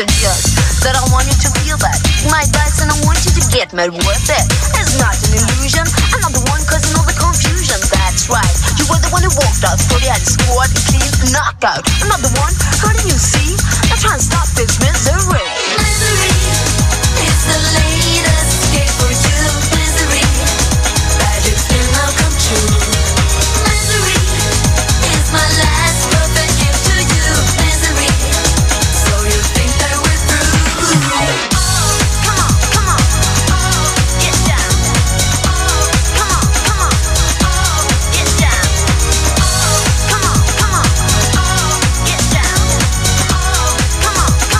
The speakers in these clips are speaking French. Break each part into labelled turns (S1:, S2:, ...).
S1: and years that I want you to feel that. My advice and I want you to get mad with it. It's not an illusion, I'm not the one causing all the confusion. That's right, you were the one who walked out, thought you had a squad, clean, knockout. I'm not the one hurting you, see? Now try and stop this misery.
S2: Misery is the latest escape for you. Misery, magic still now come true. Misery is my last perfect gift to you. Misery, so you think that we're through.
S1: Oh, come on, come on, oh, get down. Oh, come on, come on, oh, get down. Oh, come on, come on, oh, get down. Oh, come on, come on, oh, get down.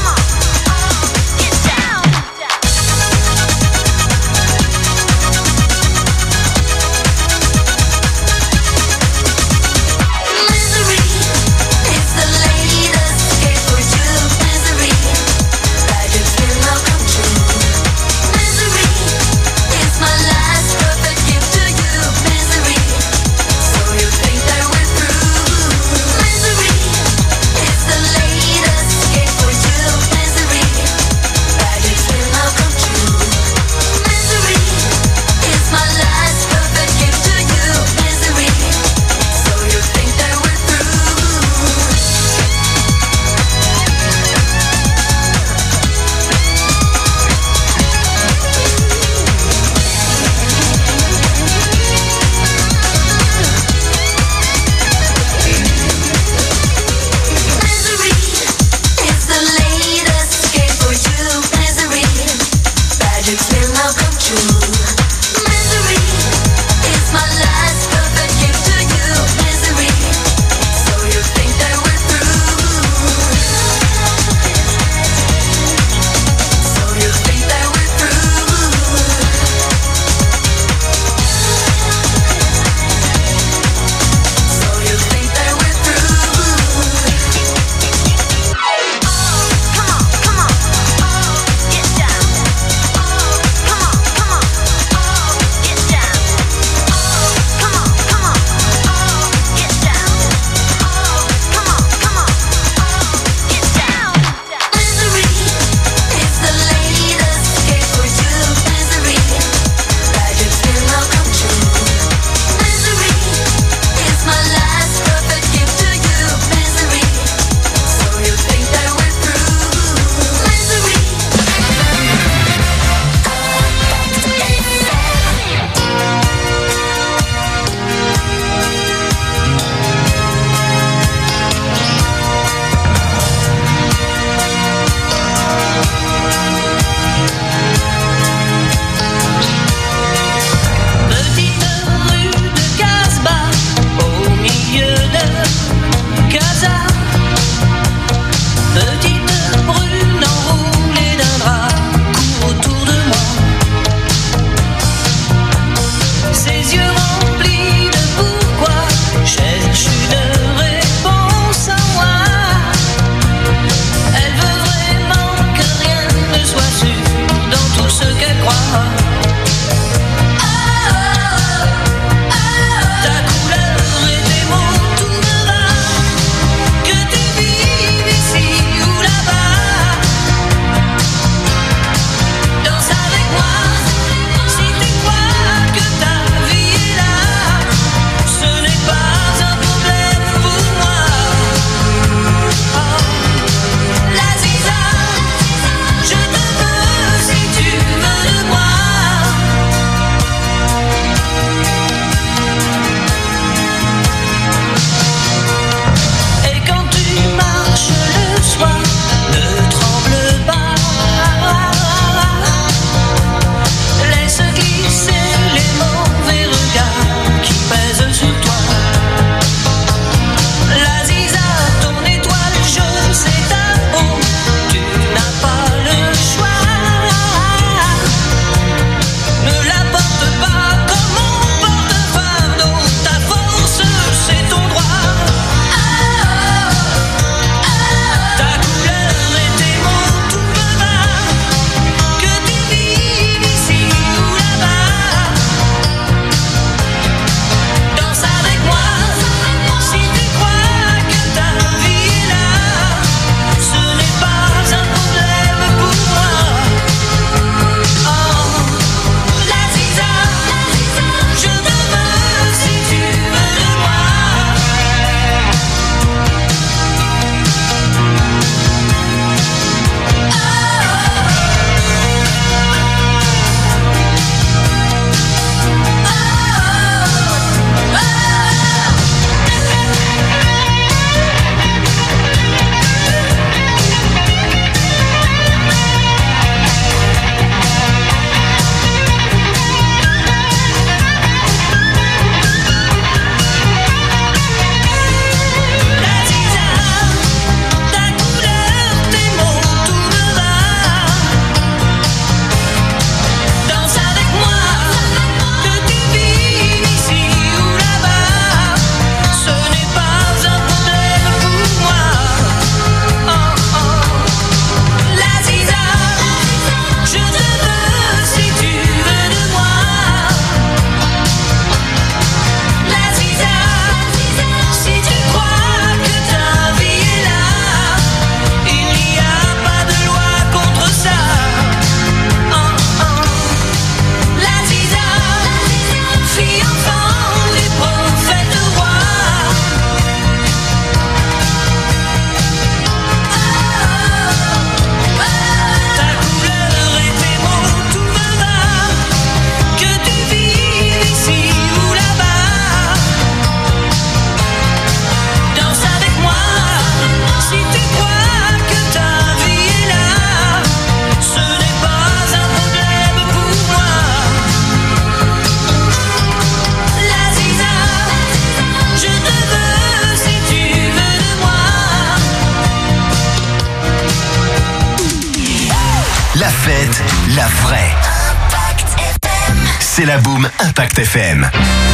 S3: fête, la vraie.
S2: Impact FM.
S3: C'est la Boom Impact FM.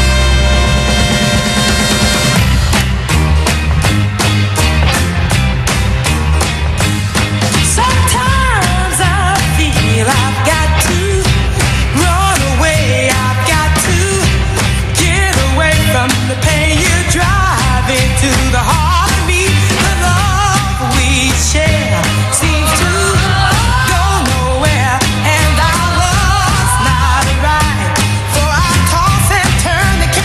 S4: Sometimes I feel I've got to run away. I've got to get away from the pain you drive into the heart of me. The love we share seems to go nowhere, and I was not right. For I toss and turn the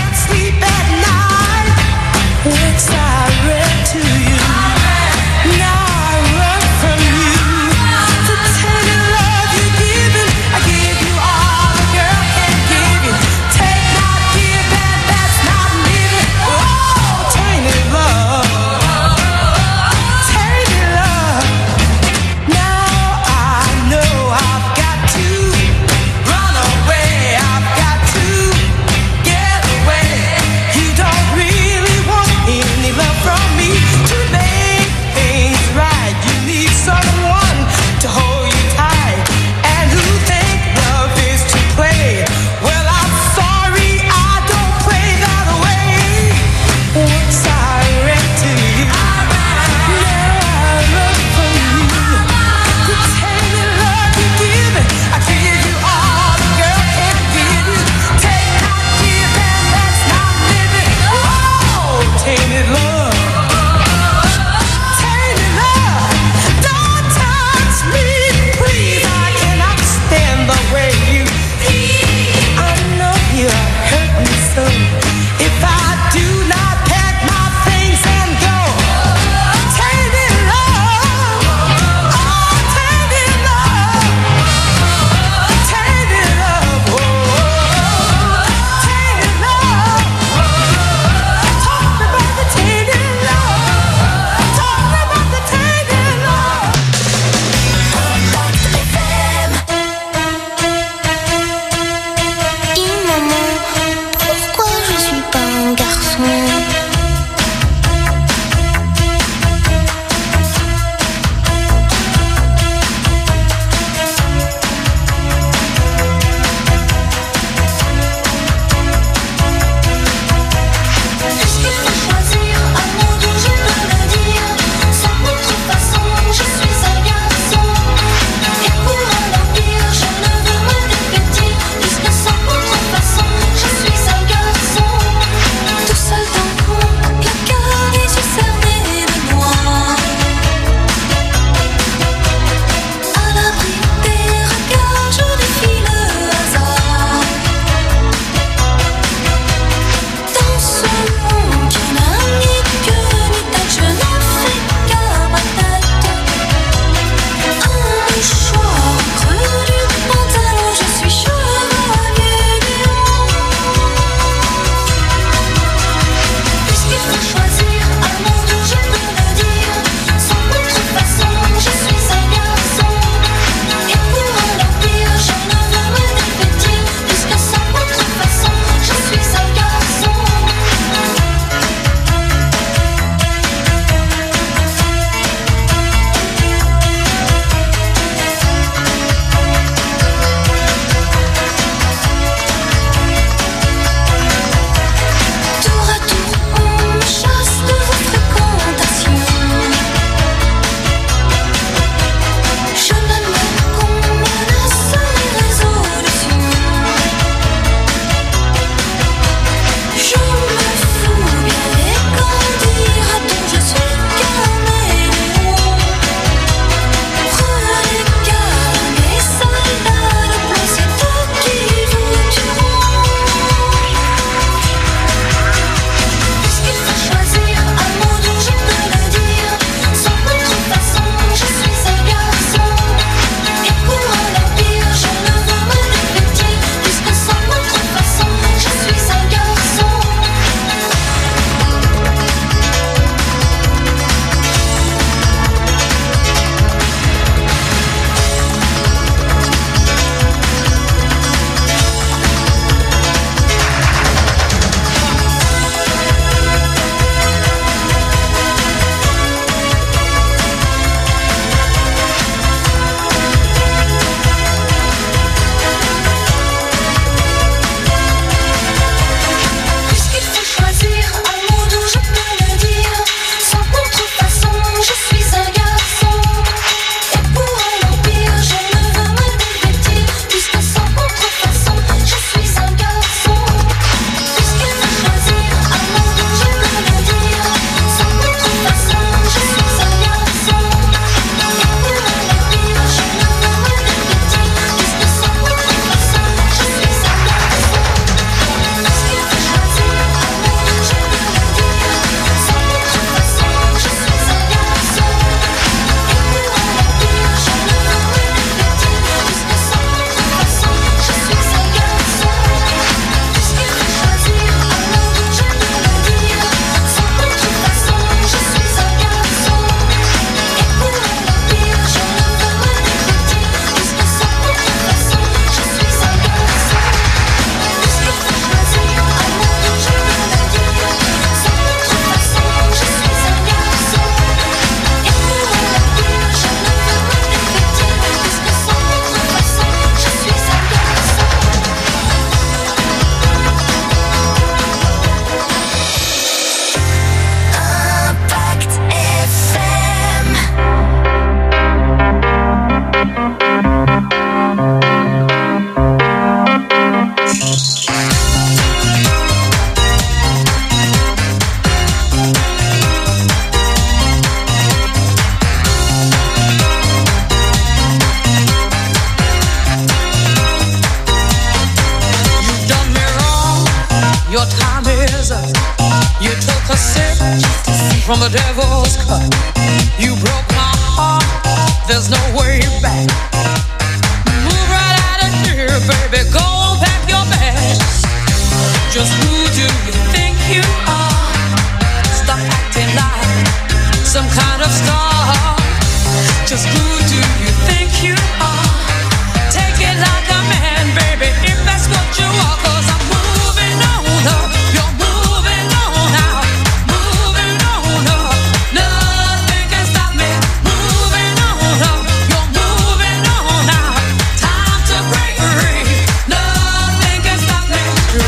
S4: from the devil's cut. You broke my heart, there's no way back. Move right out of here, baby, go on, pack your bags. Just who do you think you are? Stop acting like some kind of star. Just who do you think you are? Take it like a man, baby, if that's what you are. 'Cause I'm moving on up, you're moving on out. Moving on up, nothing can stop me. Moving on up, you're moving on out. Time to break free, nothing can stop me.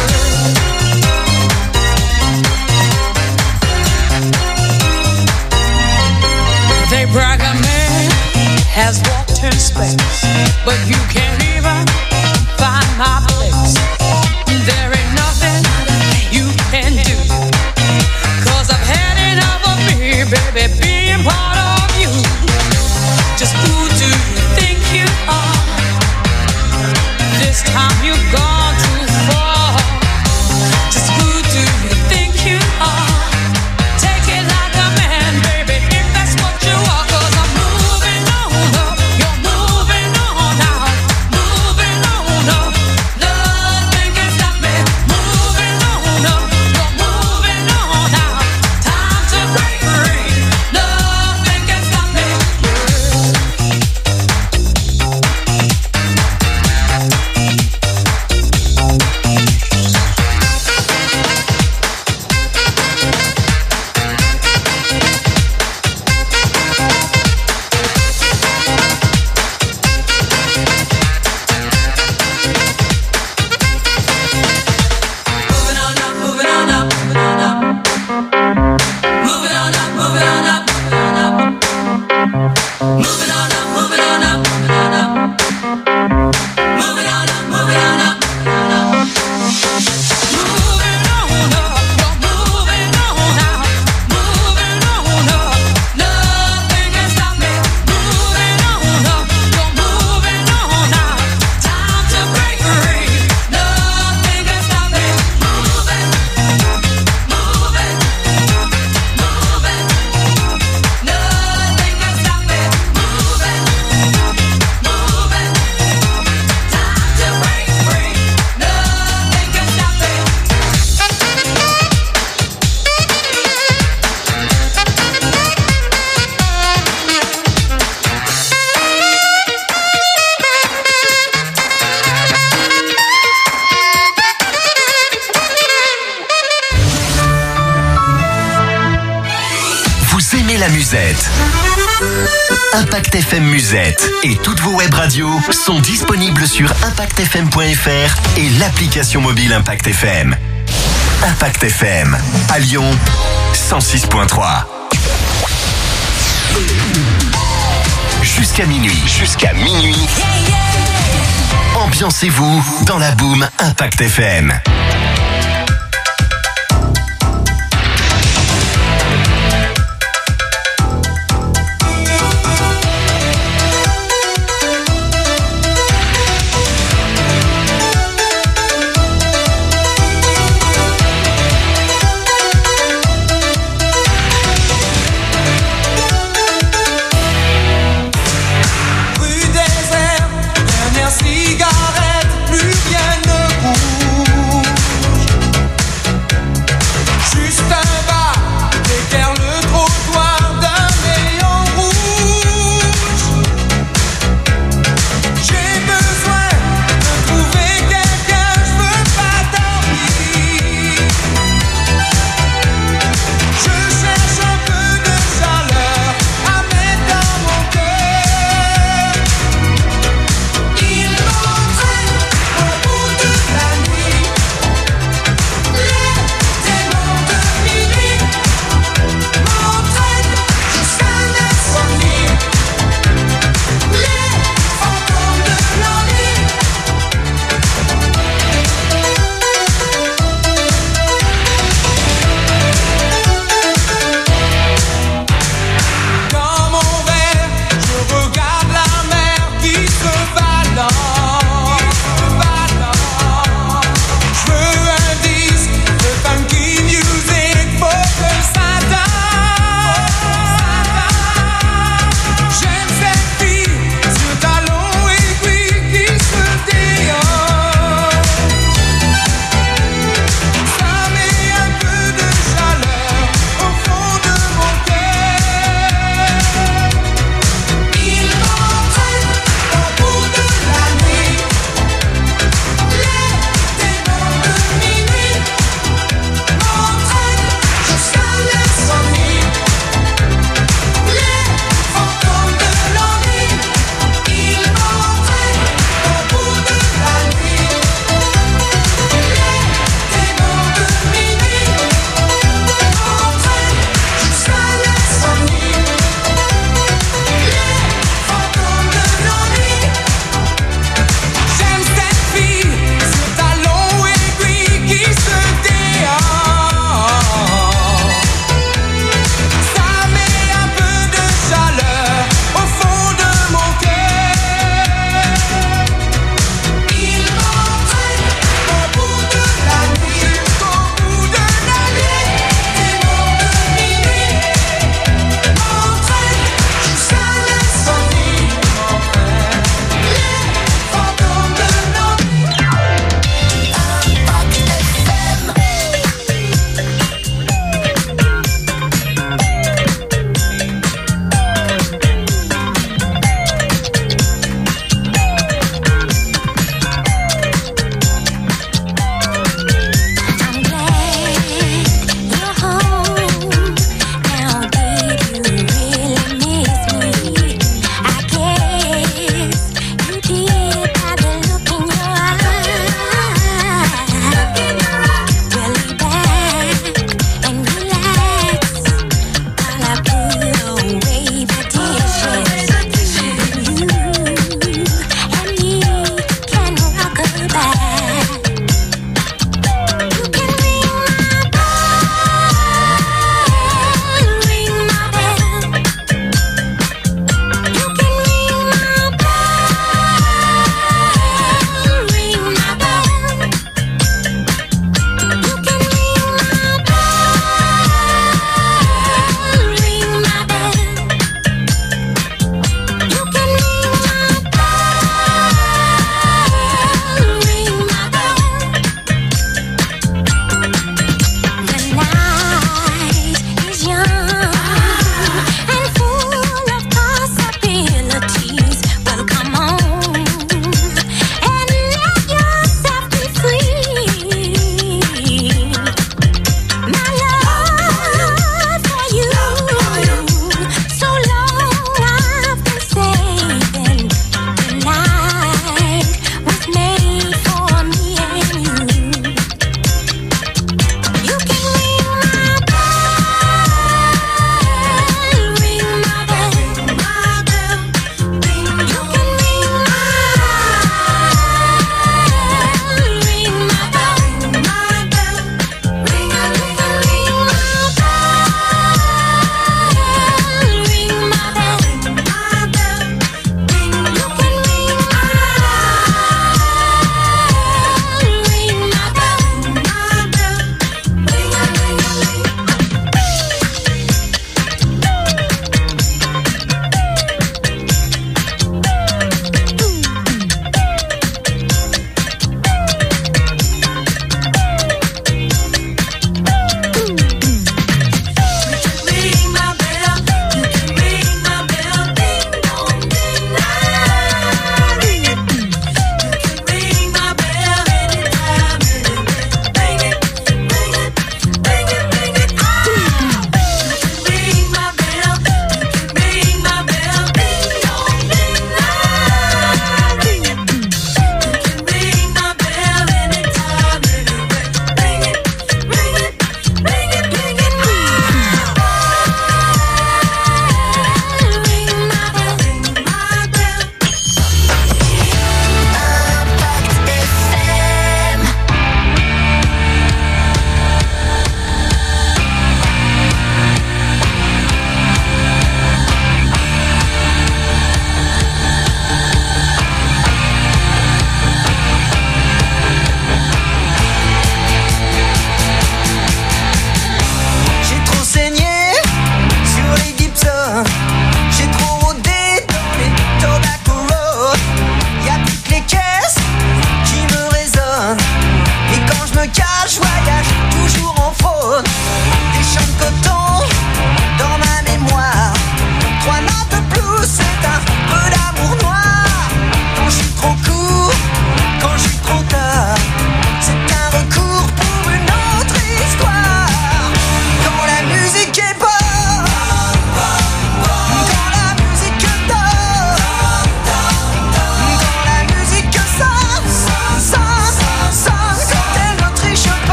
S4: They brag a man has walked in space, but you can't even find my place. There ain't nothing you can do, 'cause I've had enough of me, baby, being part of you. Just who do you think you are? This time you've gone too far. Just who do you think you are? Take it like a man, baby, if that's what you are. 'Cause I'm moving on up, you're moving on out. Moving on up, nothing can stop me. Moving on up, you're moving on out. Time to break free, nothing can stop me. Moving on up, moving on up, moving on up. Moving on up, moving on up, moving on up. Moving on up, moving on up, moving on up. Moving on up, moving on up, moving on up. Moving on up, you're moving on out. Moving on up, nothing can stop me. Moving on up, you're moving on out. Time to break free, nothing can stop me. Moving, moving, moving, nothing can stop me. Moving, moving, time to break free, nothing can stop me.
S3: Vous aimez la musette? Impact FM Musette et toutes vos web radios sont disponibles sur impactfm.fr et l'application mobile Impact FM. Impact FM à Lyon 106.3. Jusqu'à minuit. Ambiancez-vous dans la boom Impact FM.
S4: Rue désert, dernière cigarette, plus rien ne bouge.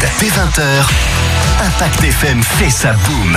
S3: dès 20h, Impact FM fait sa boum.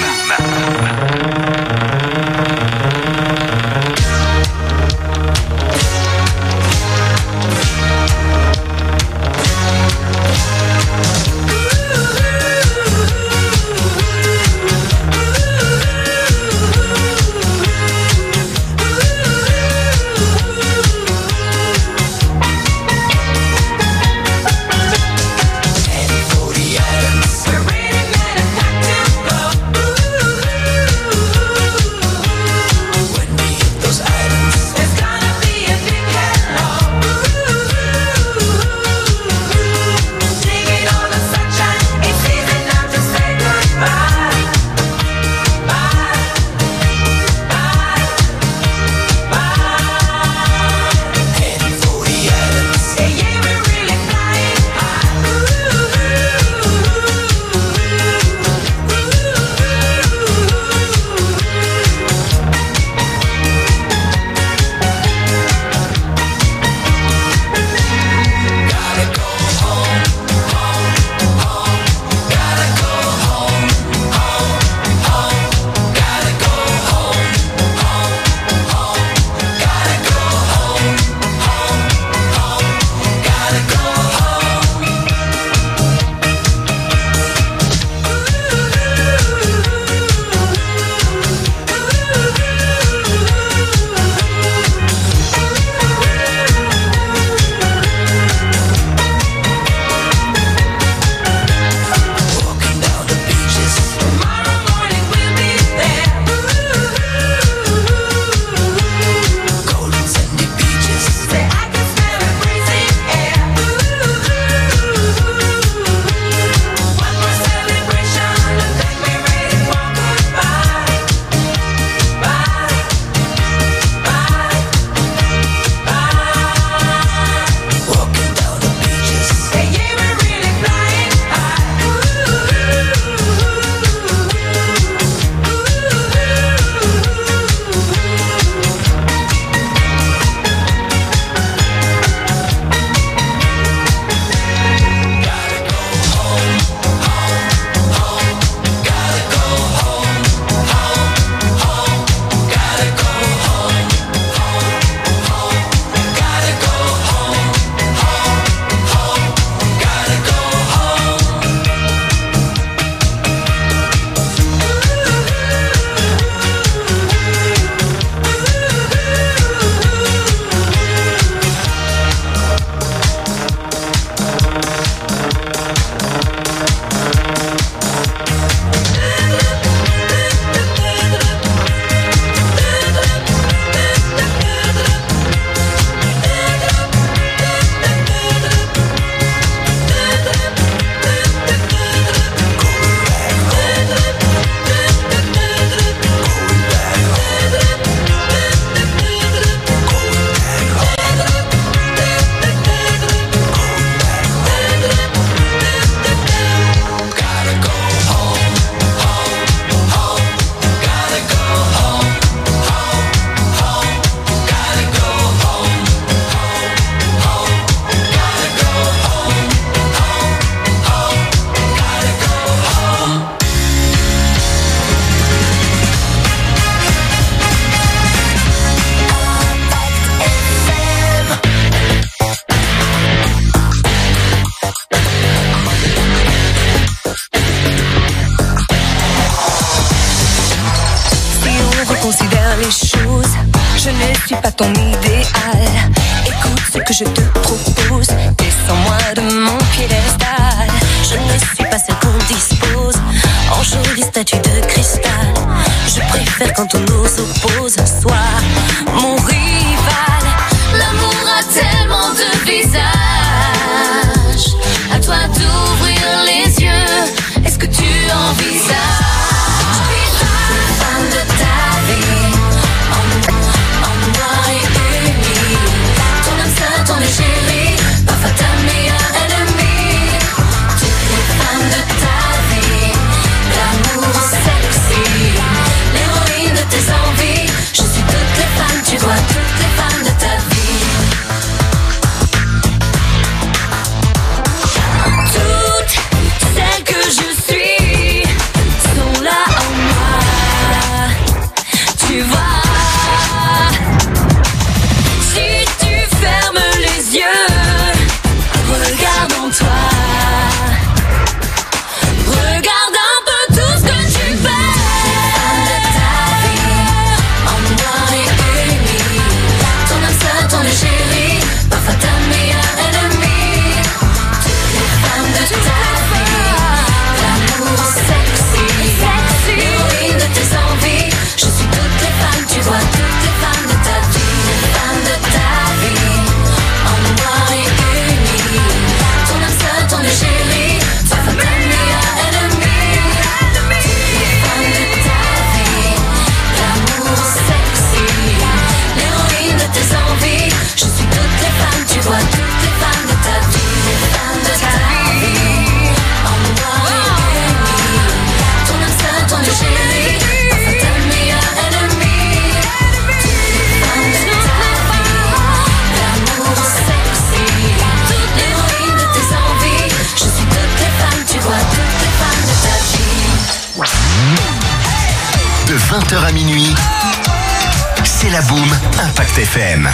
S5: ton idéal. Écoute ce que je te propose, descends-moi de mon piédestal. Je ne suis pas celle qu'on dispose en jolie statue de cristal. Je préfère quand on nous oppose, sois mon rival. L'amour a tellement de visages, à toi d'ouvrir les yeux. Est-ce que tu envisages femme de ta vie, en moi et uni, ton âme sœur, ton égérie, parfois ta meilleure ennemie. Tu es femme de ta vie, l'amour sexy, l'héroïne de tes envies. Je suis toutes les femmes
S3: 20h à minuit, c'est la Boom Impact FM.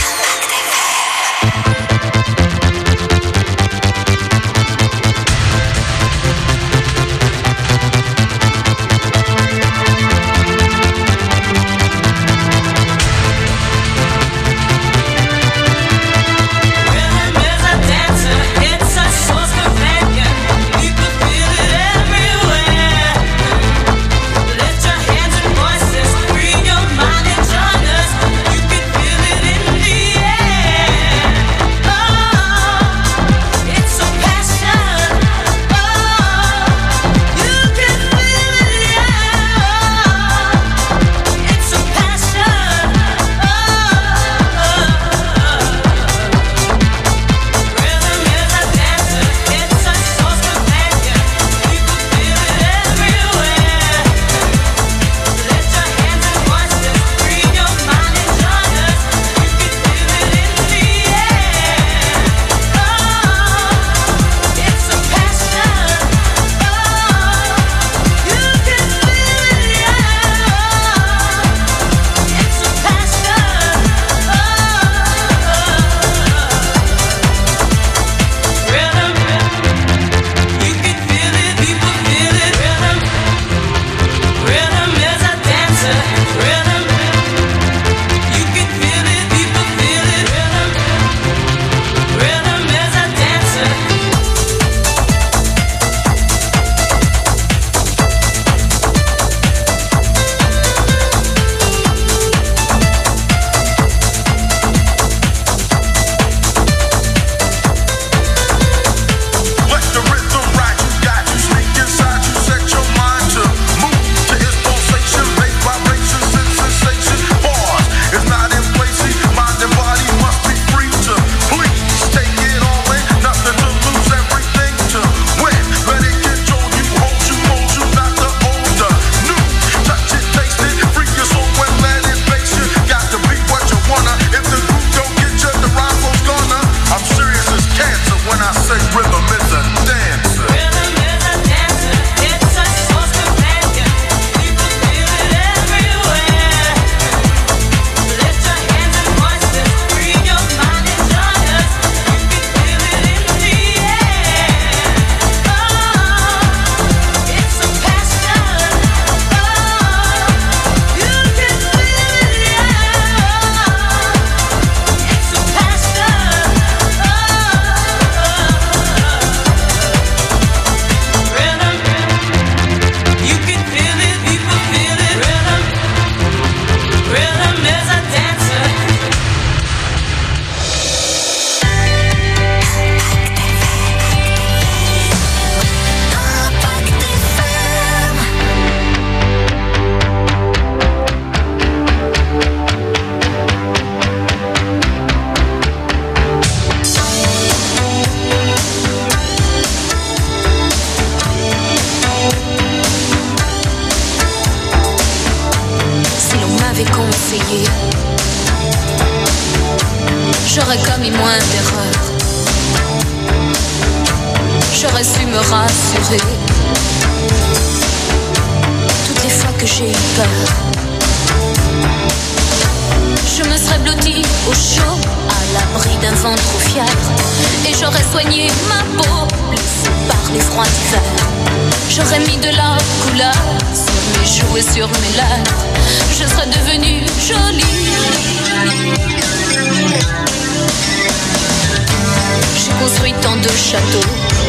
S5: J'aurais commis moins d'erreurs. J'aurais su me rassurer toutes les fois que j'ai eu peur. Je me serais blottie au chaud, à l'abri d'un vent trop fiable, et j'aurais soigné ma peau, blessée par les froids d'hiver. J'aurais mis de la couleur sur mes joues et sur mes lèvres. Je serais devenue jolie. J'ai construit tant de châteaux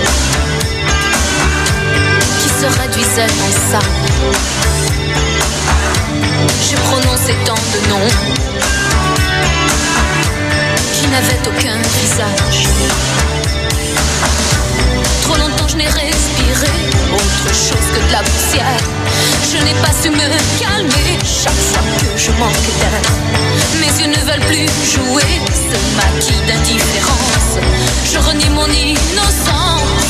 S5: qui se réduisaient en sable. J'ai prononcé tant de noms qui n'avaient aucun visage. Trop longtemps je n'ai respiré autre chose que de la poussière. Je n'ai pas su me calmer chaque fois que je manque d'air. Mes yeux ne veulent plus jouer ce maquis d'indifférence. Je renie mon innocence.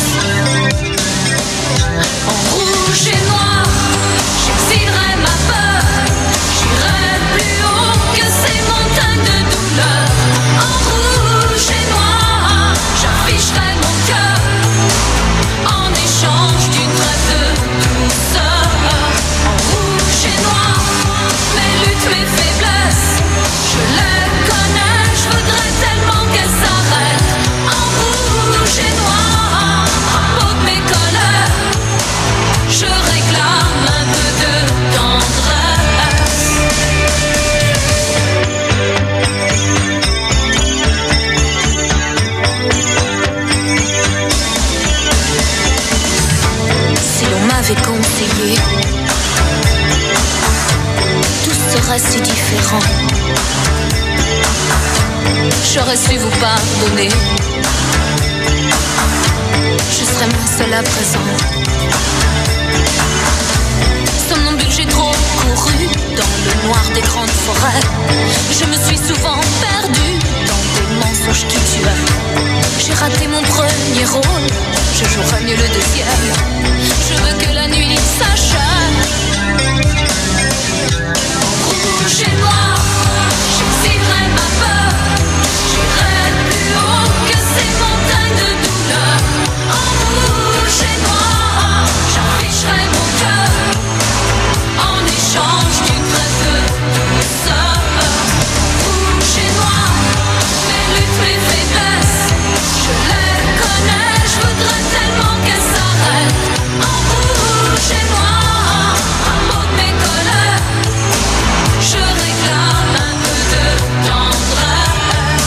S5: En rouge et noir, j'exilerai ma peur. J'irai plus haut que ces montagnes de douleur. En rouge et noir, j'afficherai mon cœur en échange d'une trêve de douceur. En rouge et noir, essayer. Tout serait si différent. J'aurais su vous pardonner. Je serais moins seule à présent. Somnambule, j'ai trop couru dans le noir des grandes forêts. Je me suis souvent perdue dans des mensonges qui tuaient. J'ai raté mon premier rôle, je jouerai mieux le deuxième. Je veux que la nuit s'achève. Rouge et noir, j'exilerai ma peur. J'irai plus haut que ces montagnes de douleur. En rouge et noir, j'afficherai mon cœur. En échange d'une trêve de douceur. Rouge et noir, mes luttes, mes faiblesses, je les connais, je voudrais tellement qu'elles s'arrêtent. En rouge et noir, un mot de mes colères, je réclame un peu de tendresse.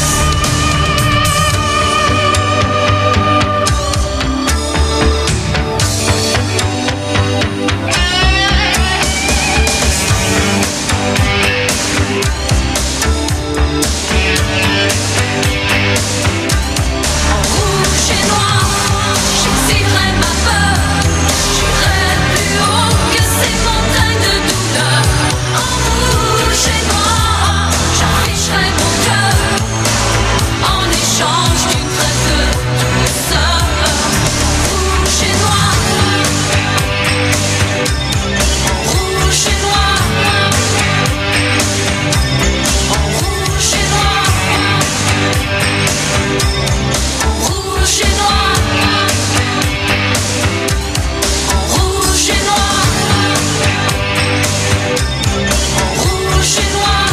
S5: En rouge et noir, j'exilerai ma peur. J'irai plus haut que ces montagnes de douleur. En rouge et noir, j'afficherai mon cœur. En échange d'une trêve de douceur. Rouge et noir. Rouge et noir. Rouge et noir. Rouge et noir. Rouge et noir. Rouge et noir.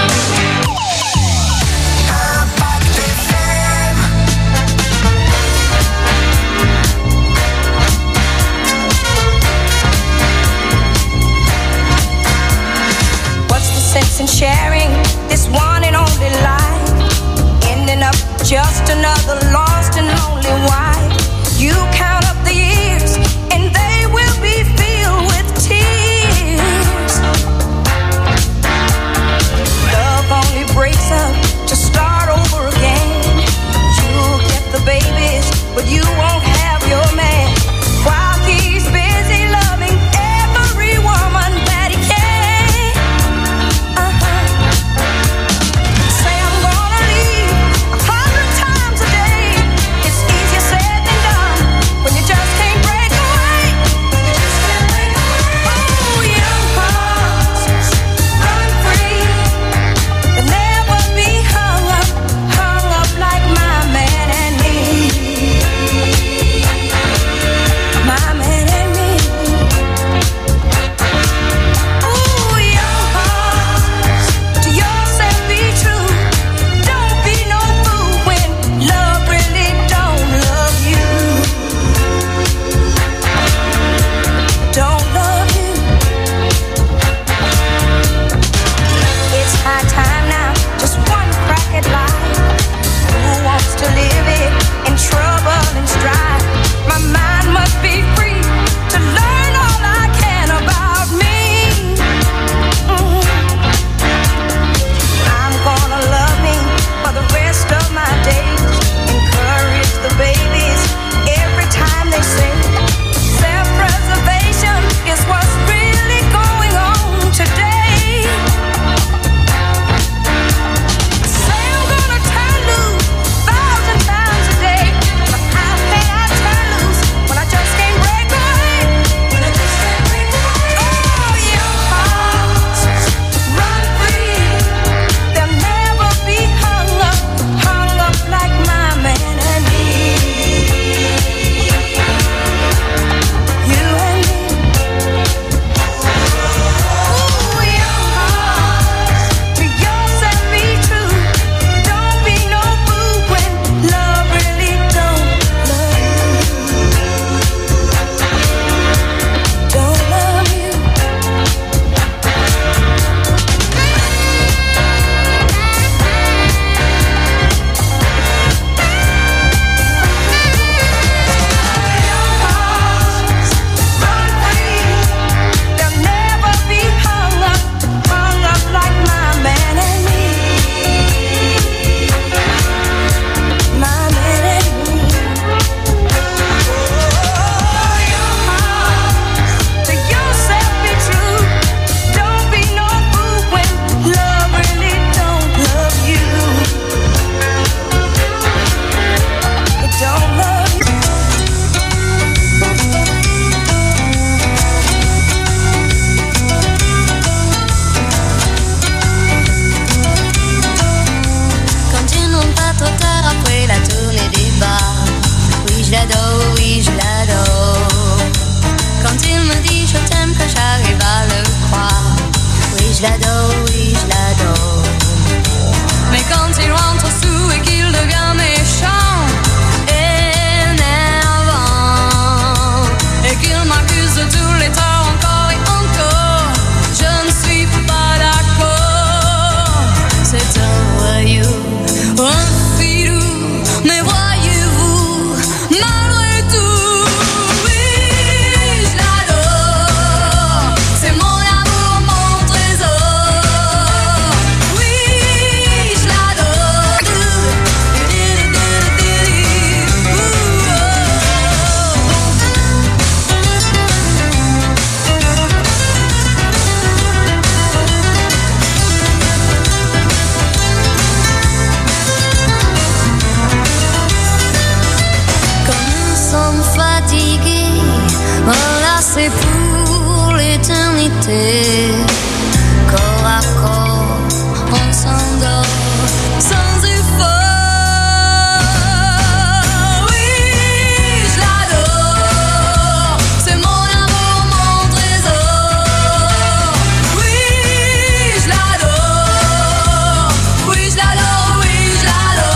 S6: What's the sense in sharing this one and only life? Ending up just another lost and lonely wife. You count up the years and they will be filled with tears. Love only breaks up to start over again. You'll get the babies, but you won't have your man. While he's busy loving every woman that he can.
S5: oui, je l'adore. Quand il me dit je t'aime, que j'arrive à le croire. Oui, je l'adore, oui, je l'adore. Mais quand il rentre sous et qu'il devient méchant, énervant, et qu'il m'accuse de tous les torts encore et encore, je ne suis pas d'accord. C'est un voyou, un filou, mais voyez-vous, malgré tout, oui, je l'adore. C'est mon amour, mon trésor. Oui, je l'adore. Quand nous sommes fatigués, voilà c'est pour l'éternité. Corps à corps, on s'endort sans effort. Oui, je l'adore. C'est mon amour, mon trésor. Oui, je l'adore. Oui, je l'adore, oui, je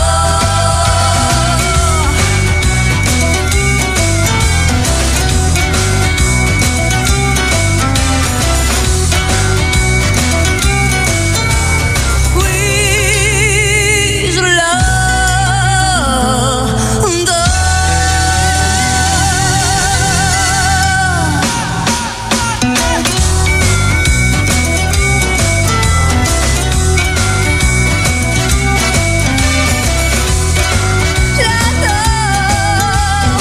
S5: l'adore. Oui, je l'adore.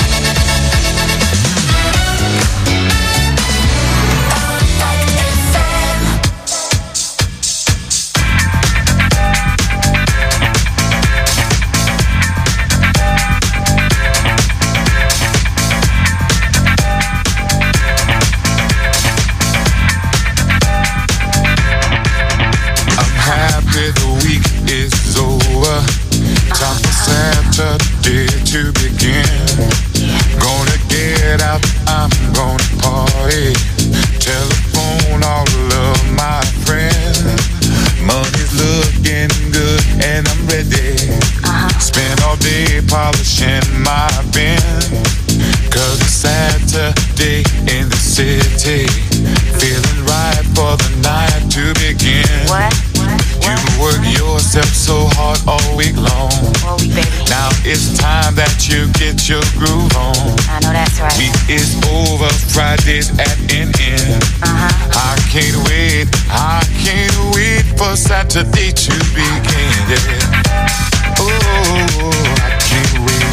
S7: I'm happy the week is over. Time for Saturday to begin. Gonna get out, I'm gonna party. Telephone all of my friends. Money's looking good and I'm ready. Spend all day polishing my Benz. 'Cause it's Saturday in the city. Feeling right for the night to begin. You work yourself so hard all week long. Now it's time that you get your groove on.
S1: I know that's right.
S7: Week is over, Friday's at an end. I can't wait for Saturday to begin. Yeah. Oh, I can't wait.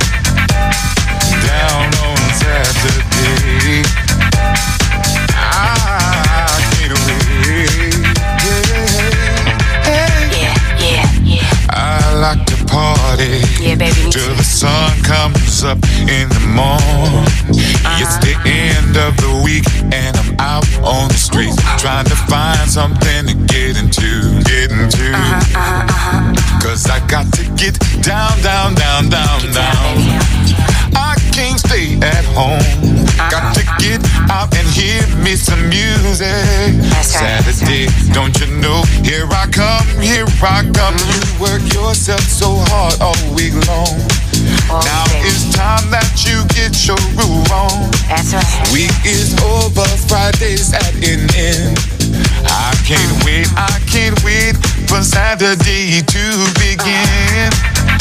S7: Down on Saturday. I can't wait. I like to party.
S1: Yeah, baby, me
S7: till the sun comes up in the morning. It's the end of the week and I'm out on the street trying to find something to get into. 'Cause I got to get down. I can't stay at home. Got to get out and hear me some music.
S1: That's right.
S7: Saturday, don't you know? Here I come. You work yourself so hard all week long. Now it's time that you get your groove on.
S1: That's right.
S7: Week is over, Friday's at an end. I can't wait for Saturday to begin.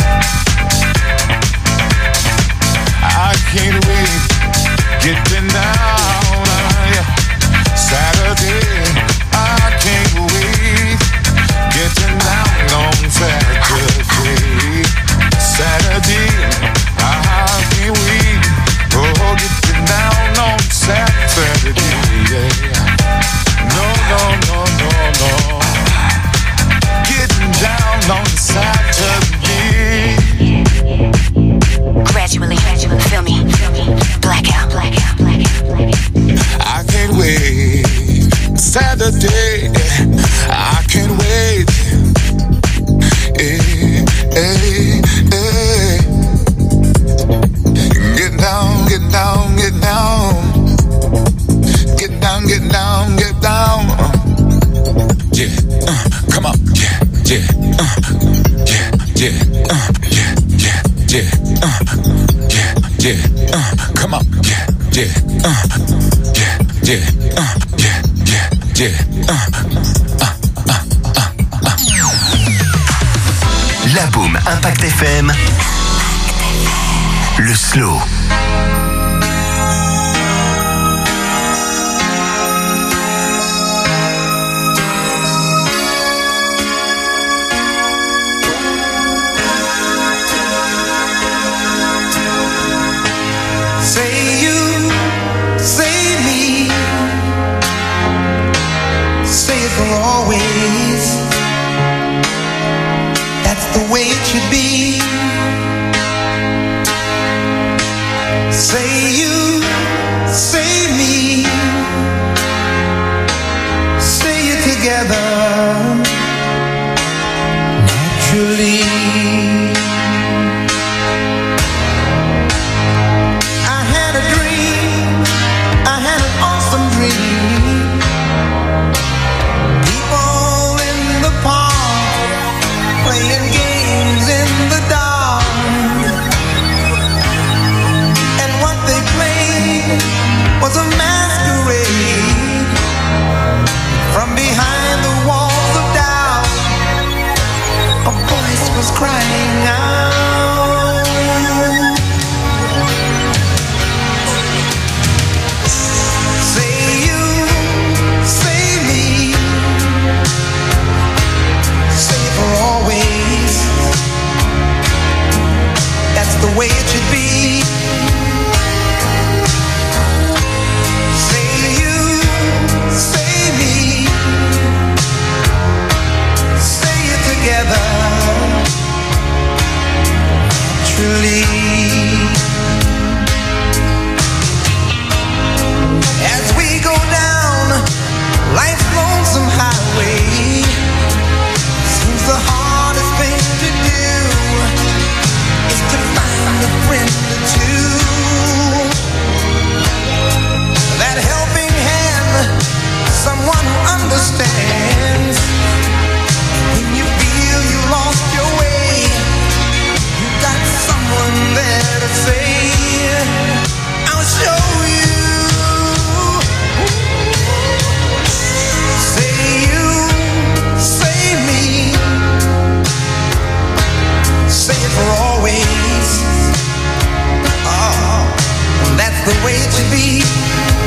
S7: I can't wait, getting down, Saturday. I can't wait, getting down on Saturday. Saturday, I can't wait, oh, getting down on Saturday. No, getting down on Saturday. Come on,
S3: La Boom Impact FM. Le slow.
S8: Say you, say me, say it for always. That's the way it should be. Say you, say me, say it together naturally. Was a masquerade from behind the walls of doubt. A voice was crying out. Say you, say me, say it for always. That's the way it should be. Together, naturally. As we go down life's lonesome highway, seems the hardest thing to do is to find a friend or two. That helping hand, someone who understands. When you feel you lost your way, you got someone there to say, I'll show you. Say you, say me, say it for always. Oh, that's the way it should be.